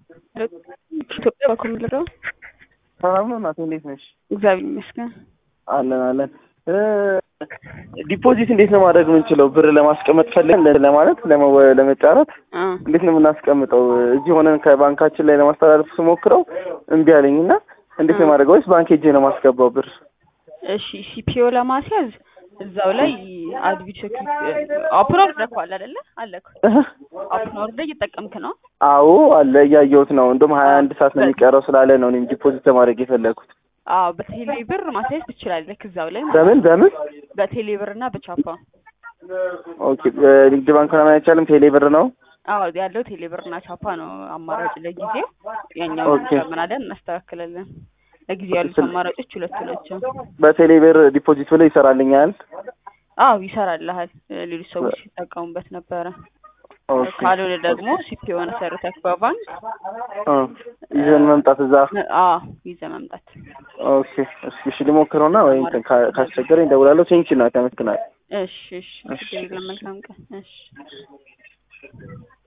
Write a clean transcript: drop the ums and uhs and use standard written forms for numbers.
ኢትዮጵያ በኮምፒውተር ሰላም ነው እናቴ እንዴት ነሽ? እግዚአብሔር ይመስገን አለን ዲፖዚት እንዴት ነው ማድረግ የምንችለው? ብር ለማስቀመጥ ፈልገን ለማለት ለመጫረት እንዴት ነው የምናስቀምጠው? እዚህ ሆነን ከባንካችን ላይ ለማስተላለፍ ስሞክረው እምቢ አለኝና እንዴት ነው ማድረግ? ወይስ ባንክ ሄጄ ነው ማስገባው ብር? እሺ ሲፒኦ ለማስያዝ እዛው ላይ አድቪት አፕሎድ ደርኳል አይደለ? አለኩ አፕሎድ እየተጠቀምክ ነው? አዎ አለ እያየሁት ነው። እንደውም 21 ሰዓት ነው የሚቀረው ስላለ ነው እኔም ዲፖዚት ለማድረግ የፈለኩት። አዎ በቴሌ ብር ማስያዝ ትችላለህ እዛው ላይ። በምን በቴሌ ብርና በቻፓ። ኦኬ ንግድ ባንክ ነው አይቻልም? ቴሌ ብር ነው? አዎ ያለው ቴሌ ብርና ቻፓ ነው አማራጭ ለጊዜው። ያኛው ተመናደን እናስተካክላለን። ለጊዜው ያሉት አማራጮች ሁለቱ ናቸው። በቴሌ ብር ዲፖዚት ብለ ይሰራልኛል? አዎ ይሰራልሃል። ሌሎች ሰዎች ሲጠቀሙበት ነበረ። ካልሆነ ደግሞ ሲፒኦን ሰርተህ በባንክ ይዘን መምጣት እዛ። ይዘህ መምጣት። ኦኬ እሺ ልሞክረውና ወይ ካስቸገረኝ እደውላለሁ። ቴንኪው ነው ተመስግናለሁ። እሺ መልካም ቀን። እሺ